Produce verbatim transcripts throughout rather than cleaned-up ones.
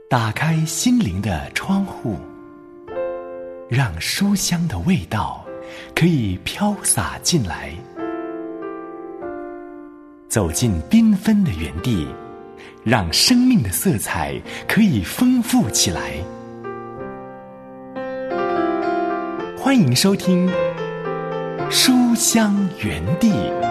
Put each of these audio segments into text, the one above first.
打开心灵的窗户，让书香的味道可以飘洒进来。走进缤纷的园地，让生命的色彩可以丰富起来。欢迎收听书香园地。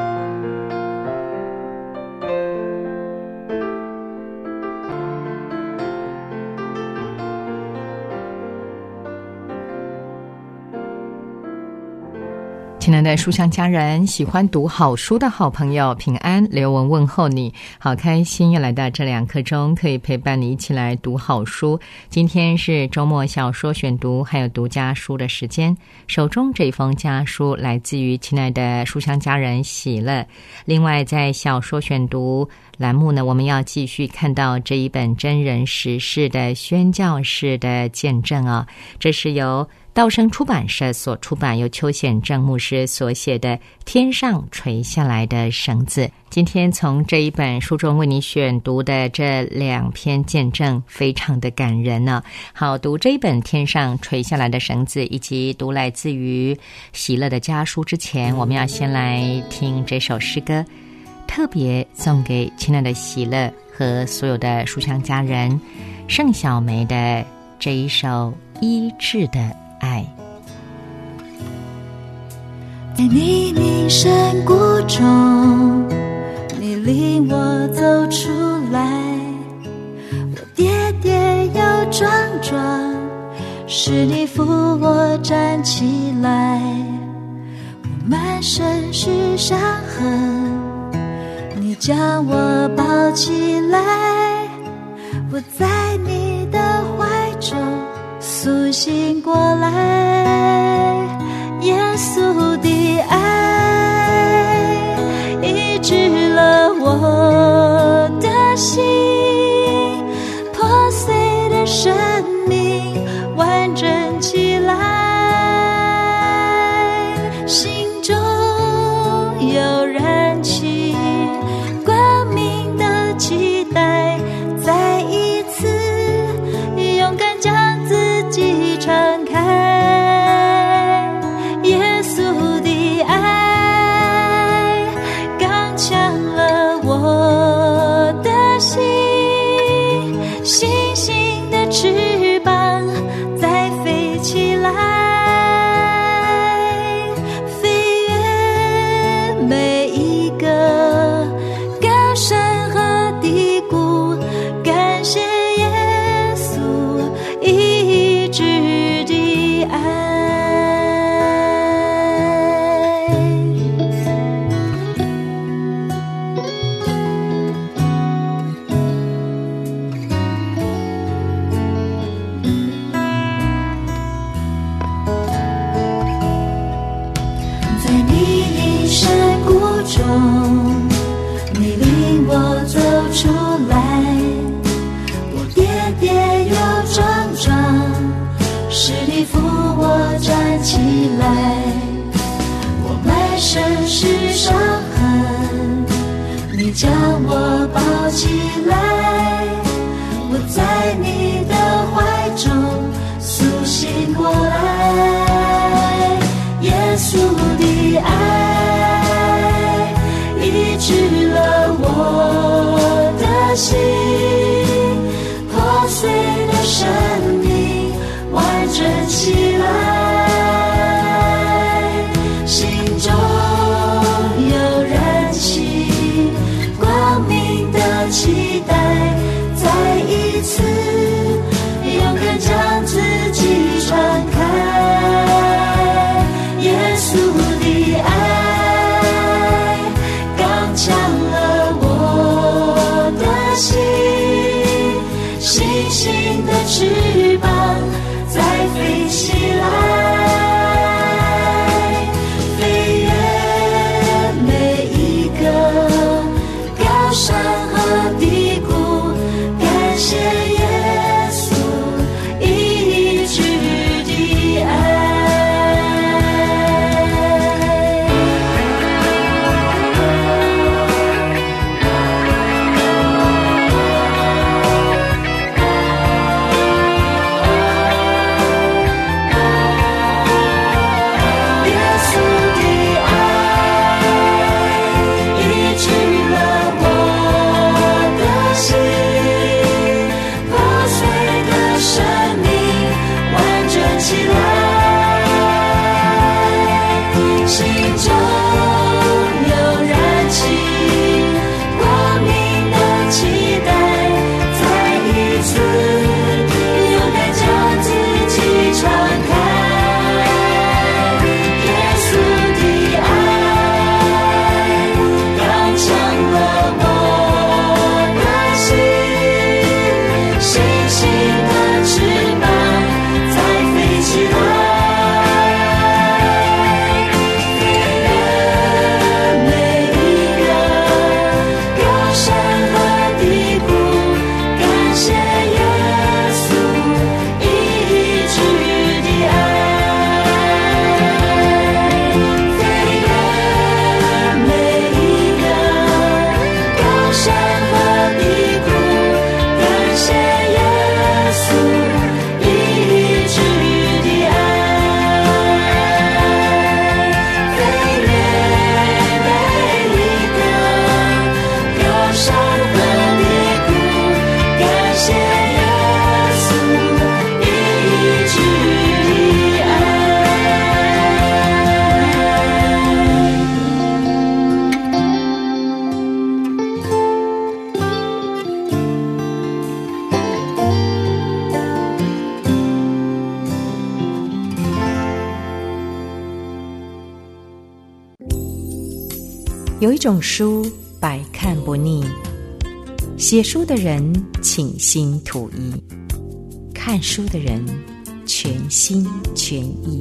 亲爱的书香家人，喜欢读好书的好朋友，平安，刘文问候你，好开心又来到这两刻钟，可以陪伴你一起来读好书。今天是周末小说选读还有读家书的时间，手中这一封家书来自于亲爱的书香家人喜乐。另外在小说选读栏目呢，我们要继续看到这一本真人实事的宣教士的见证啊、哦，这是由道生出版社所出版，由邱显正牧师所写的《天上垂下来的绳子》。今天从这一本书中为你选读的这两篇见证非常的感人呢、啊。好，读这一本《天上垂下来的绳子》以及读来自于喜乐的家书之前，我们要先来听这首诗歌，特别送给亲爱的喜乐和所有的书香家人，盛小梅的这一首《医治的爱》。 在你名山谷中，你领我走出来，我跌跌又撞撞，是你扶我站起来，我满身是伤痕，你将我抱起来，我在你的怀中苏醒过来。耶稣的爱医治了我的心，破碎的生命完整起来，心中有燃起光明的期待，再一次勇敢将自己敞开。耶稣的爱刚强了我的心，星星的翅膀再飞起来，飞越每一个高山和低谷，感谢耶稣医治的爱。在你的山谷中，你领我走出来，我跌跌又撞撞，是你扶我站起来，我满身是伤痕，你将我抱起来，我在你的怀中苏醒过来。耶稣的爱医治了我的心，破碎的生命完整起来，心中有燃起光明的期待，再一次勇敢将自己敞开。耶稣的爱刚强了我的心，星星的翅膀再飞起来，飞越每一个高山和低谷，感谢耶稣医治的爱。 有一种书百看不腻，写书的人倾心吐意，看书的人全心全意。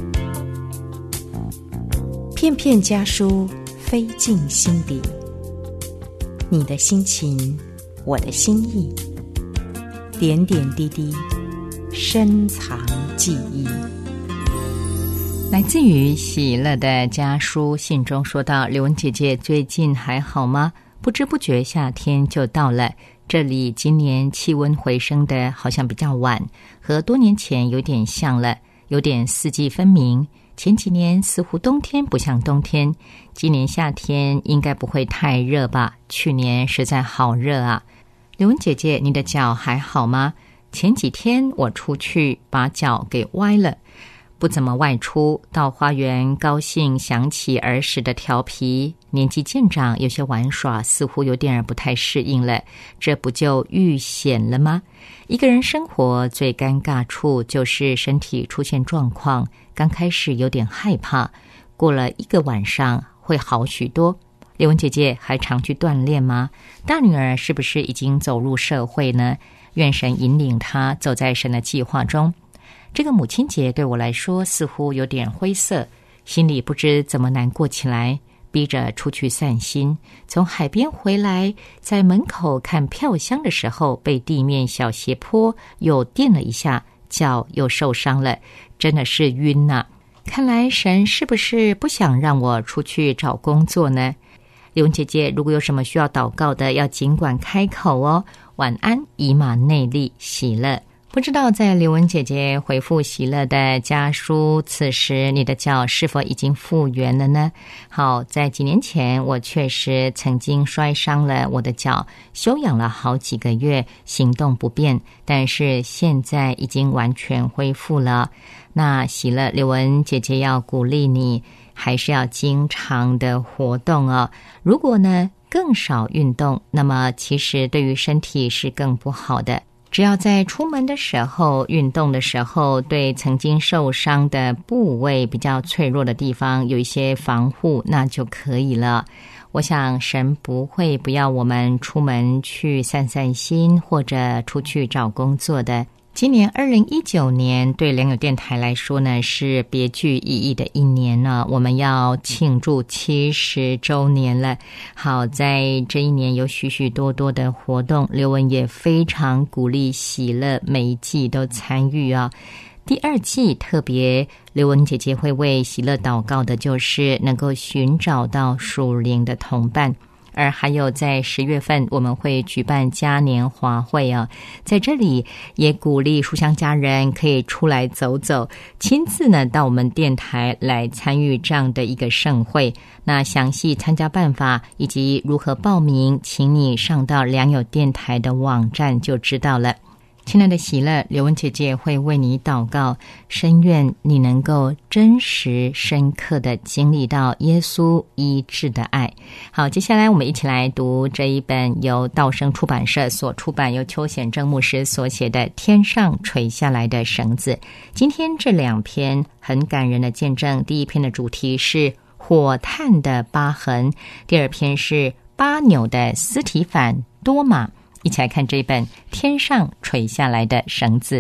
片片家书飞进心底，你的心情，我的心意，点点滴滴深藏记忆。 来自于喜乐的家书信中说到，刘文姐姐最近还好吗？不知不觉夏天就到了，这里今年气温回升的好像比较晚，和多年前有点像了，有点四季分明。前几年似乎冬天不像冬天，今年夏天应该不会太热吧？去年实在好热啊。刘文姐姐，你的脚还好吗？前几天我出去把脚给歪了，不怎么外出，到花园高兴想起儿时的调皮，年纪渐长，有些玩耍似乎有点不太适应了，这不就遇险了吗？一个人生活最尴尬处就是身体出现状况，刚开始有点害怕，过了一个晚上会好许多。刘文姐姐还常去锻炼吗？大女儿是不是已经走入社会呢？愿神引领她走在神的计划中。这个母亲节对我来说似乎有点灰色，心里不知怎么难过起来，逼着出去散心。从海边回来，在门口看票箱的时候，被地面小斜坡又垫了一下，脚又受伤了，真的是晕啊。看来神是不是不想让我出去找工作呢？刘文姐姐，如果有什么需要祷告的，要尽管开口哦。晚安，以马内利，喜乐。不知道在刘文姐姐回复喜乐的家书，此时你的脚是否已经复原了呢？好，在几年前我确实曾经摔伤了我的脚，休养了好几个月，行动不便，但是现在已经完全恢复了。那喜乐，刘文姐姐要鼓励你，还是要经常的活动哦。如果呢更少运动，那么其实对于身体是更不好的。只要在出门的时候、运动的时候，对曾经受伤的部位、比较脆弱的地方有一些防护，那就可以了。我想神不会不要我们出门去散散心，或者出去找工作的。今年二零一九年对良友电台来说呢，是别具意义的一年呢。我们要庆祝七十周年了。好，在这一年有许许多多的活动，刘文也非常鼓励喜乐每一季都参与啊。第二季特别，刘文姐姐会为喜乐祷告的，就是能够寻找到属灵的同伴。而还有在十月份我们会举办嘉年华会啊，在这里也鼓励书香家人可以出来走走，亲自呢到我们电台来参与这样的一个盛会。那详细参加办法以及如何报名，请你上到良友电台的网站就知道了。亲爱的喜乐，刘文姐姐会为你祷告，深愿你能够真实深刻的经历到耶稣医治的爱。好，接下来我们一起来读这一本由道生出版社所出版，由邱显正牧师所写的《天上垂下来的绳子》。今天这两篇很感人的见证，第一篇的主题是火炭的疤痕，第二篇是巴纽的斯提反多马。一起来看这本《天上垂下来的绳子》。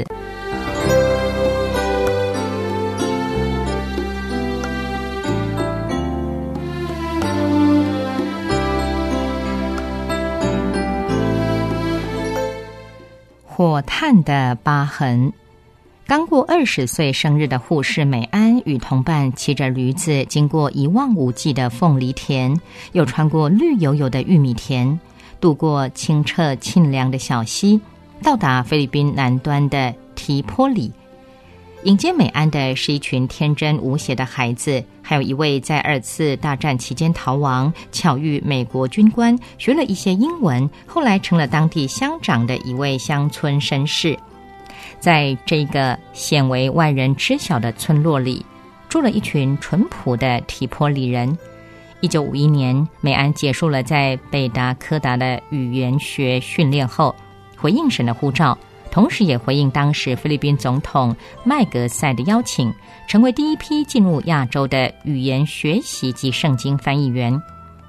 火炭的疤痕。刚过二十岁生日的护士美安与同伴骑着驴子，经过一望无际的凤梨田，又穿过绿油油的玉米田，渡过清澈沁凉的小溪，到达菲律宾南端的提波里。迎接美安的是一群天真无邪的孩子，还有一位在二次大战期间逃亡，巧遇美国军官，学了一些英文，后来成了当地乡长的一位乡村绅士。在这个鲜为外人知晓的村落里，住了一群淳朴的提波里人。一九五一年，美安结束了在北达科达的语言学训练后，回应神的呼召，同时也回应当时菲律宾总统麦格赛的邀请，成为第一批进入亚洲的语言学习及圣经翻译员。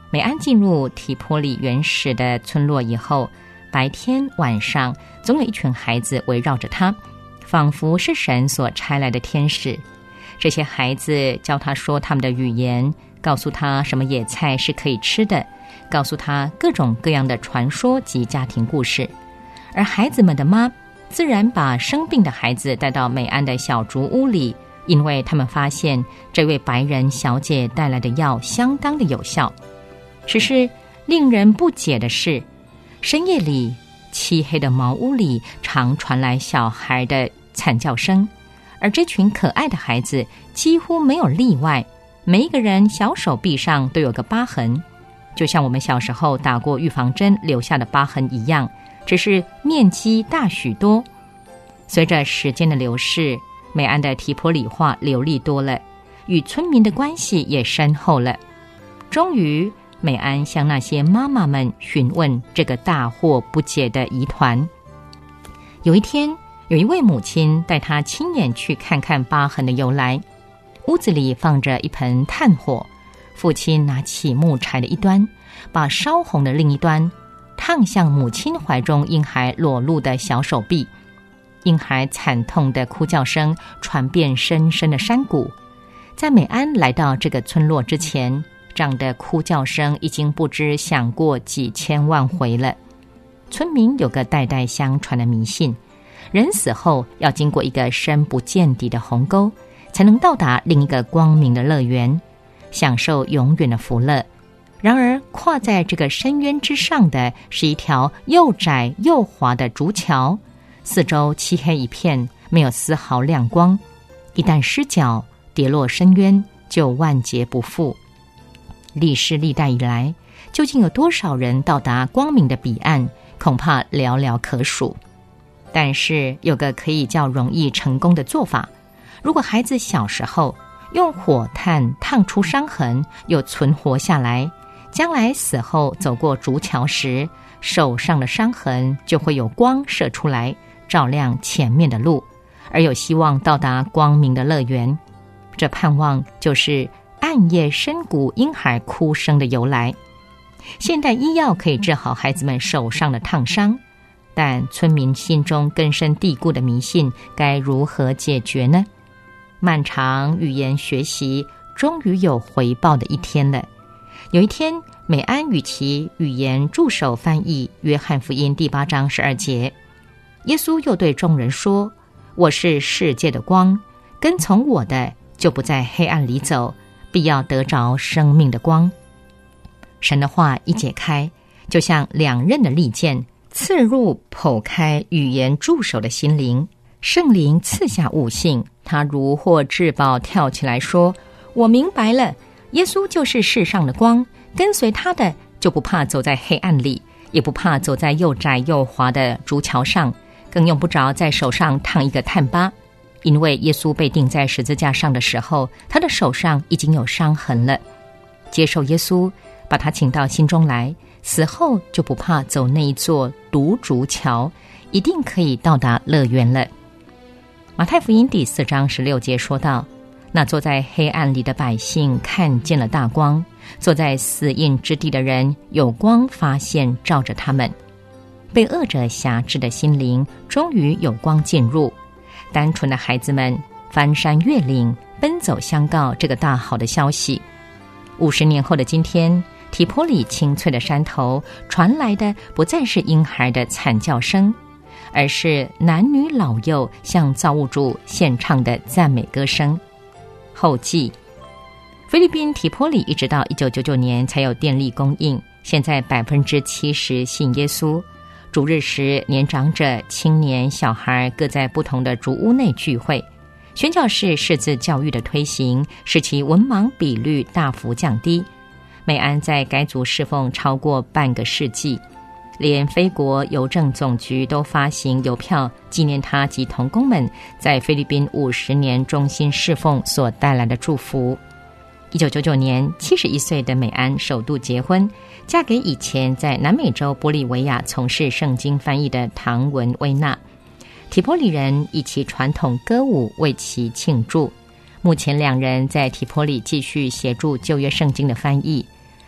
美安进入提波里原始的村落以后，白天晚上总有一群孩子围绕着他，仿佛是神所差来的天使。这些孩子教他说他们的语言，告诉他什么野菜是可以吃的，告诉他各种各样的传说及家庭故事。而孩子们的妈自然把生病的孩子带到美安的小竹屋里，因为他们发现这位白人小姐带来的药相当的有效。只是令人不解的是，深夜里漆黑的茅屋里常传来小孩的惨叫声，而这群可爱的孩子几乎没有例外，每一个人小手臂上都有个疤痕，就像我们小时候打过预防针留下的疤痕一样，只是面积大许多。随着时间的流逝，美安的提波里话流利多了，与村民的关系也深厚了。终于美安向那些妈妈们询问这个大惑不解的疑团。有一天，有一位母亲带她亲眼去看看疤痕的由来。屋子里放着一盆炭火，父亲拿起木柴的一端，把烧红的另一端烫向母亲怀中婴孩裸露的小手臂。婴孩惨痛的哭叫声传遍深深的山谷。在美安来到这个村落之前，这样的哭叫声已经不知响过几千万回了。村民有个代代相传的迷信，人死后要经过一个深不见底的鸿沟，才能到达另一个光明的乐园，享受永远的福乐。然而跨在这个深渊之上的是一条又窄又滑的竹桥，四周漆黑一片，没有丝毫亮光，一旦失脚跌落深渊就万劫不复。历世历代以来，究竟有多少人到达光明的彼岸，恐怕寥寥可数。但是有个可以较容易成功的做法，如果孩子小时候用火炭烫出伤痕又存活下来，将来死后走过竹桥时，手上的伤痕就会有光射出来，照亮前面的路，而有希望到达光明的乐园。这盼望就是暗夜深谷婴孩哭声的由来。现代医药可以治好孩子们手上的烫伤，但村民心中根深蒂固的迷信该如何解决呢？漫长语言学习终于有回报的一天了。有一天，美安与其语言助手翻译约翰福音第八章十二节，耶稣又对众人说：我是世界的光，跟从我的就不在黑暗里走，必要得着生命的光。神的话一解开，就像两刃的利剑，刺入剖开语言助手的心灵。圣灵赐下悟性，他如获至宝，跳起来说：我明白了，耶稣就是世上的光，跟随他的就不怕走在黑暗里，也不怕走在又窄又滑的竹桥上，更用不着在手上烫一个炭疤，因为耶稣被钉在十字架上的时候，他的手上已经有伤痕了。接受耶稣，把他请到心中来，死后就不怕走那一座独竹桥，一定可以到达乐园了。马太福音第四章十六节说道：那坐在黑暗里的百姓看见了大光，坐在死荫之地的人有光发现照着他们。被恶者辖制的心灵终于有光进入，单纯的孩子们翻山越岭，奔走相告这个大好的消息。五十年后的今天，提波里清脆的山头传来的不再是婴孩的惨叫声，而是男女老幼向造物主献唱的赞美歌声。后记：菲律宾提波里一直到一九九九年才有电力供应，现在百分之七十信耶稣。主日时，年长者、青年、小孩各在不同的竹屋内聚会。宣教士识字教育的推行，使其文盲比率大幅降低。美安在该族侍奉超过半个世纪，连菲国邮政总局都发行邮票纪念他及同工们在菲律宾五十年忠心侍奉所带来的祝福。一九九九年，七十一岁的美安首度结婚，嫁给以前在南美洲玻利维亚从事圣经翻译的唐文威纳。提波里人以其传统歌舞为其庆祝。目前两人在提波里继续协助旧约圣经的翻译。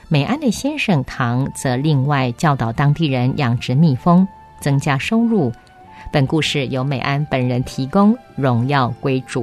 美安的先生唐则另外教导当地人养殖蜜蜂，增加收入。本故事由美安本人提供，荣耀归主。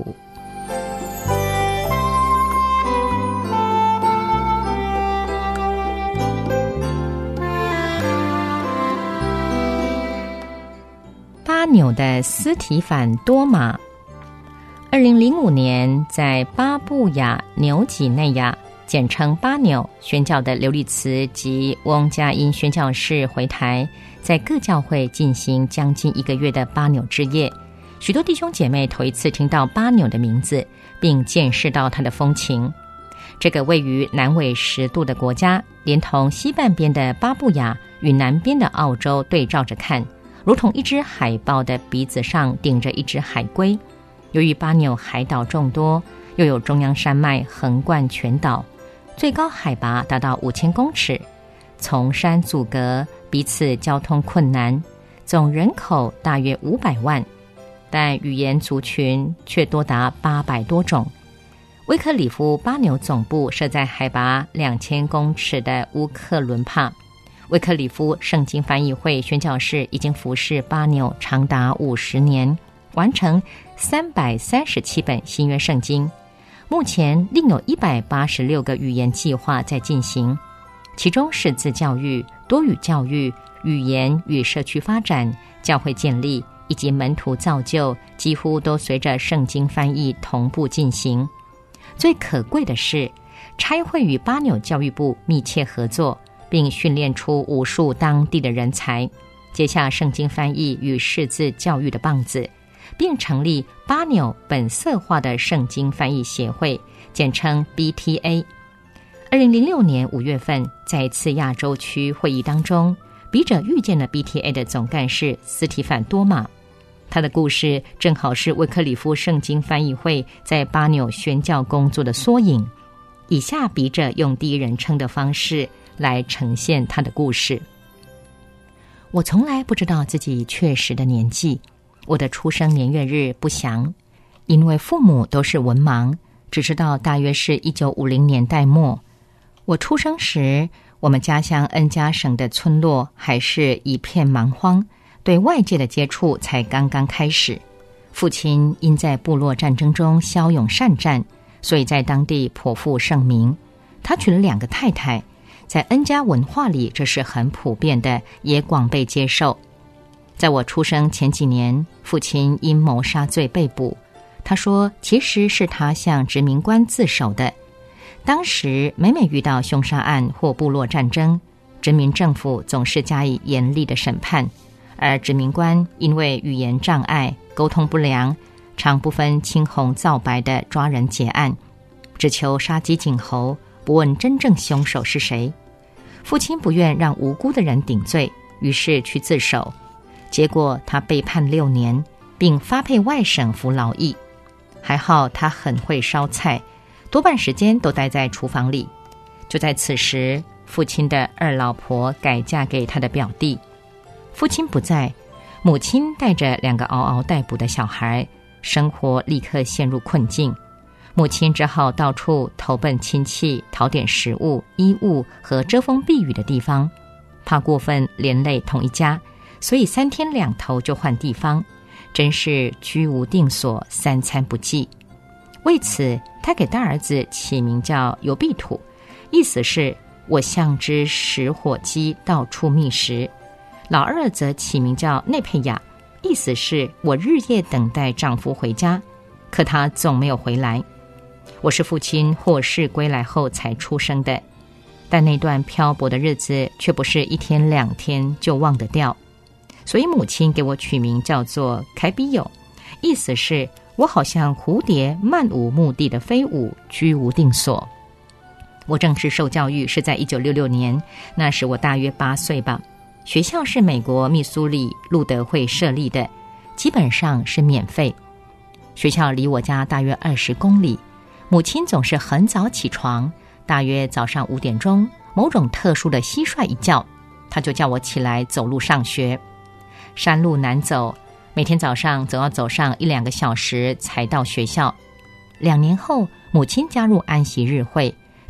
巴纽的斯提凡多马，二零零五年在巴布亚纽几内亚，简称巴纽宣教的刘立慈及翁佳音宣教士回台，在各教会进行将近一个月的巴纽之夜。许多弟兄姐妹头一次听到巴纽的名字，并见识到它的风情。这个位于南纬十度的国家，连同西半边的巴布亚与南边的澳洲对照着看，如同一只海豹的鼻子上顶着一只海龟。由于巴纽海岛众多，又有中央山脉横贯全岛，最高海拔达到五千公尺，从山阻隔，彼此交通困难，总人口大约五百万，但语言族群却多达八百多种。威克里夫巴纽总部设在海拔两千公尺的乌克伦帕。威克里夫圣经翻译会宣教士已经服侍巴纽长达五十年，完成三百三十七本新约圣经。目前另有一百八十六个语言计划在进行，其中识字教育、多语教育、语言与社区发展、教会建立以及门徒造就，几乎都随着圣经翻译同步进行。最可贵的是，差会与巴纽教育部密切合作，并训练出无数当地的人才，接下圣经翻译与识字教育的棒子，并成立巴纽本色化的圣经翻译协会，简称 B T A。 二零零六年五月份，在一次亚洲区会议当中，笔者遇见了 B T A 的总干事斯提凡多马。他的故事正好是威克里夫圣经翻译会在巴纽宣教工作的缩影。以下笔者用第一人称的方式来呈现他的故事。我从来不知道自己确实的年纪，我的出生年月日不详，因为父母都是文盲，只知道大约是一九五零年代末。我出生时，我们家乡恩加省的村落还是一片蛮荒，对外界的接触才刚刚开始。父亲因在部落战争中骁勇善战，所以在当地颇负盛名。他娶了两个太太，在恩加文化里这是很普遍的，也广被接受。在我出生前几年，父亲因谋杀罪被捕，他说其实是他向殖民官自首的。当时每每遇到凶杀案或部落战争，殖民政府总是加以严厉的审判，而殖民官因为语言障碍、沟通不良，常不分青红皂白的抓人结案，只求杀鸡儆猴，不问真正凶手是谁。父亲不愿让无辜的人顶罪，于是去自首，结果他被判六年，并发配外省服劳役。还好他很会烧菜，多半时间都待在厨房里。就在此时，父亲的二老婆改嫁给他的表弟。父亲不在，母亲带着两个嗷嗷待哺的小孩，生活立刻陷入困境。母亲只好到处投奔亲戚，讨点食物、衣物和遮风避雨的地方，怕过分连累同一家，所以三天两头就换地方，真是居无定所，三餐不继。为此，他给大儿子起名叫尤必土，意思是我像只食火鸡，到处觅食。老二则起名叫内佩亚，意思是我日夜等待丈夫回家，可他总没有回来。我是父亲获释归来后才出生的，但那段漂泊的日子却不是一天两天就忘得掉，所以母亲给我取名叫做凯比友，意思是我好像蝴蝶漫无目的的飞舞，居无定所。我正式受教育是在一九六六年，那时我大约八岁吧。学校是美国密苏里路德会设立的，基本上是免费。学校离我家大约二十公里，母亲总是很早起床，大约早上五点钟，某种特殊的蟋蟀一叫，她就叫我起来走路上学。山路难走，每天早上总要走上一两个小时才到学校。两年后，母亲加入安息日会，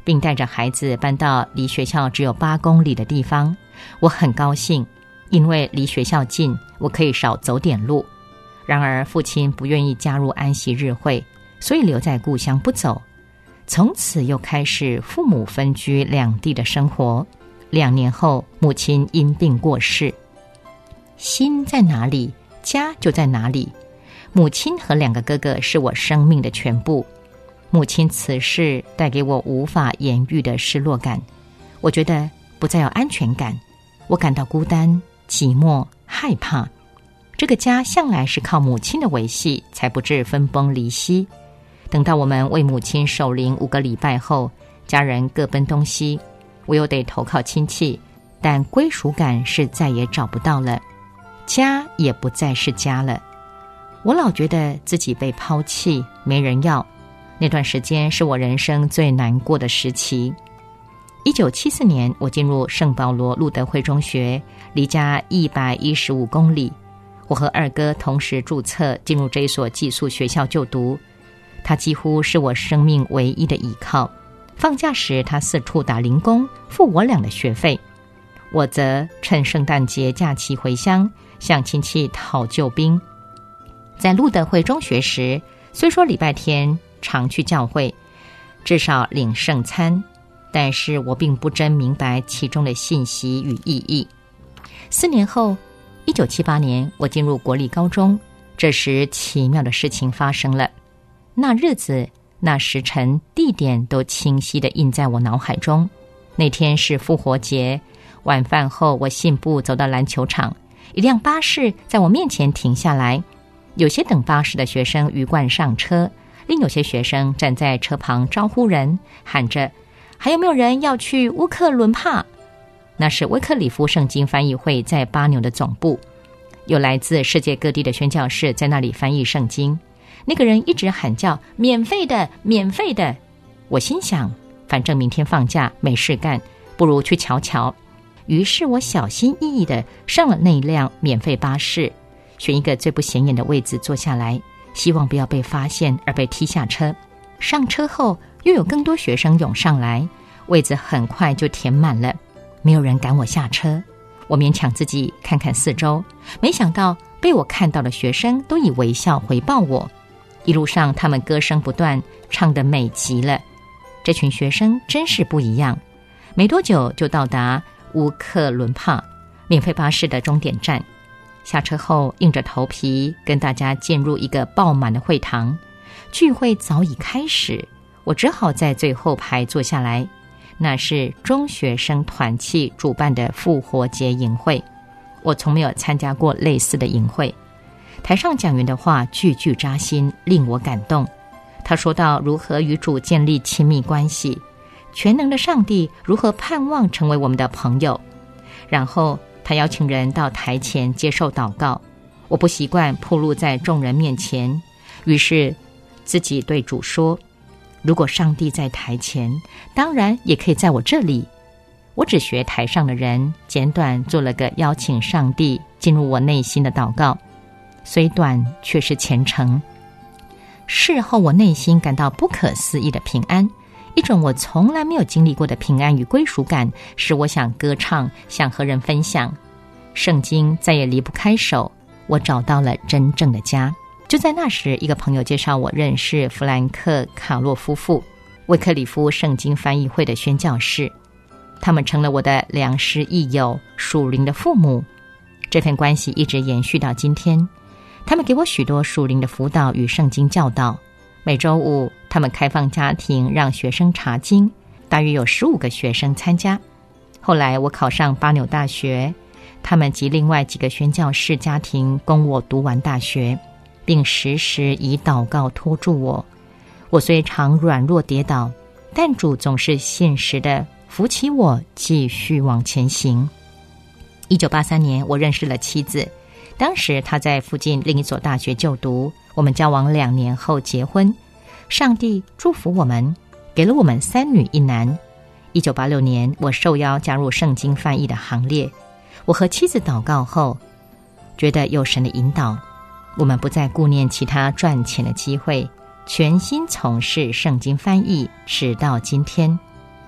并带着孩子搬到离学校只有八公里的地方。我很高兴，因为离学校近，我可以少走点路。然而父亲不愿意加入安息日会，所以留在故乡不走。从此又开始父母分居两地的生活。两年后，母亲因病过世。心在哪里，家就在哪里。母亲和两个哥哥是我生命的全部。母亲辞世带给我无法言喻的失落感，我觉得不再有安全感，我感到孤单、寂寞、害怕。这个家向来是靠母亲的维系，才不致分崩离析。等到我们为母亲守灵五个礼拜后，家人各奔东西，我又得投靠亲戚，但归属感是再也找不到了，家也不再是家了。我老觉得自己被抛弃，没人要。那段时间是我人生最难过的时期。一九七四年，我进入圣保罗路德会中学，离家一百一十五公里。我和二哥同时注册进入这一所寄宿学校就读，他几乎是我生命唯一的依靠。放假时，他四处打零工，付我俩的学费。我则趁圣诞节假期回乡，向亲戚讨救兵。在路德会中学时，虽说礼拜天常去教会，至少领圣餐，但是我并不真明白其中的信息与意义。四年后，一九七八年，我进入国立高中，这时奇妙的事情发生了。那日子、那时辰、地点都清晰地印在我脑海中。那天是复活节，晚饭后我信步走到篮球场，一辆巴士在我面前停下来，有些等巴士的学生鱼贯上车，另有些学生站在车旁招呼人，喊着还有没有人要去乌克伦帕。那是威克里夫圣经翻译会在巴纽的总部，有来自世界各地的宣教士在那里翻译圣经。那个人一直喊叫免费的免费的，我心想反正明天放假没事干，不如去瞧瞧。于是我小心翼翼地上了那辆免费巴士，选一个最不显眼的位置坐下来，希望不要被发现而被踢下车。上车后又有更多学生涌上来，位子很快就填满了，没有人赶我下车。我勉强自己看看四周，没想到被我看到的学生都以微笑回报我。一路上他们歌声不断，唱得美极了。这群学生真是不一样。没多久就到达乌克伦帕免费巴士的终点站。下车后硬着头皮跟大家进入一个爆满的会堂。聚会早已开始，我只好在最后排坐下来。那是中学生团契主办的复活节营会，我从没有参加过类似的营会。台上讲员的话句句扎心，令我感动。他说到如何与主建立亲密关系，全能的上帝如何盼望成为我们的朋友。然后他邀请人到台前接受祷告。我不习惯暴露在众人面前，于是自己对主说，如果上帝在台前，当然也可以在我这里。我只学台上的人，简短做了个邀请上帝进入我内心的祷告，虽短却是虔诚。事后我内心感到不可思议的平安，一种我从来没有经历过的平安与归属感，使我想歌唱，想和人分享。圣经再也离不开手，我找到了真正的家。就在那时，一个朋友介绍我认识弗兰克·卡洛夫妇，威克里夫圣经翻译会的宣教士。他们成了我的良师益友，属灵的父母。这份关系一直延续到今天。他们给我许多属灵的辅导与圣经教导。每周五，他们开放家庭让学生查经，大约有十五个学生参加。后来我考上巴纽大学，他们及另外几个宣教士家庭供我读完大学，并时时以祷告托住我。我虽常软弱跌倒，但主总是信实的扶起我，继续往前行。一九八三年，我认识了妻子，当时她在附近另一所大学就读，我们交往两年后结婚。上帝祝福我们，给了我们三女一男。一九八六年，我受邀加入圣经翻译的行列。我和妻子祷告后，觉得有神的引导，我们不再顾念其他赚钱的机会，全心从事圣经翻译，直到今天。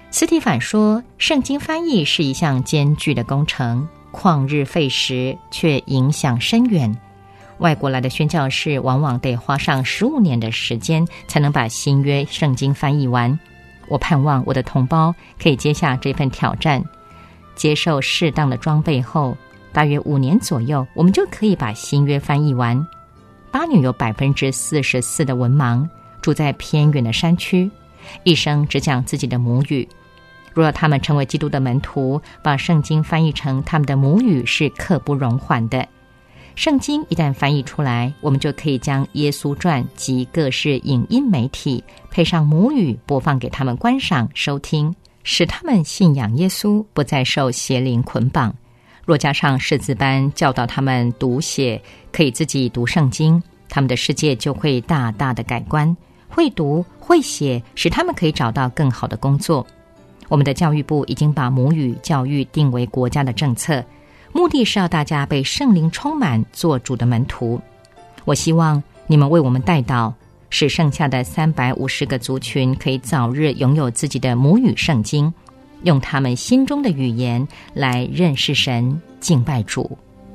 斯蒂凡说，圣经翻译是一项艰巨的工程，旷日费时，却影响深远。外国来的宣教士往往得花上十五年的时间才能把新约圣经翻译完。我盼望我的同胞可以接下这份挑战，接受适当的装备后，大约五年左右，我们就可以把新约翻译完。巴女有百分之四十四的文盲，住在偏远的山区，一生只讲自己的母语。若要他们成为基督的门徒，把圣经翻译成他们的母语是刻不容缓的。圣经一旦翻译出来，我们就可以将耶稣传及各式影音媒体配上母语播放给他们观赏收听，使他们信仰耶稣，不再受邪灵捆绑。若加上识字班教导他们读写，可以自己读圣经，他们的世界就会大大的改观。会读会写，使他们可以找到更好的工作。我们的教育部已经把母语教育定为国家的政策，目的是要大家被圣灵充满，做主的门徒。我希望你们为我们代祷，使剩下的三百五十个族群可以早日拥有自己的母语圣经，用他们心中的语言来认识神，敬拜主。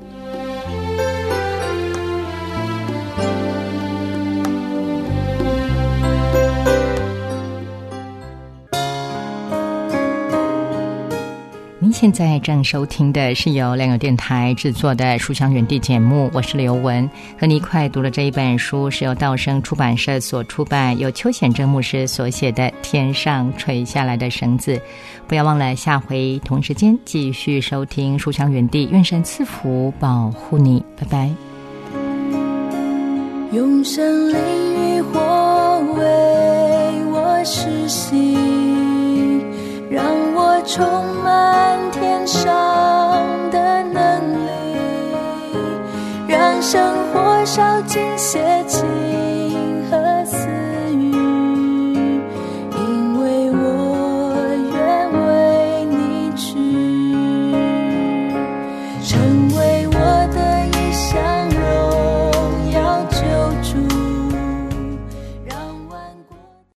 现在正收听的是由良友电台制作的书香园地节目，我是刘文，和你一块读的这一本书是由道生出版社所出版，由邱显正牧师所写的《天上垂下来的绳子》。不要忘了下回同时间继续收听书香园地，愿神赐福保护你，拜拜。 用神灵与火为我施行，让我充满天上的能力，让生活烧尽邪气。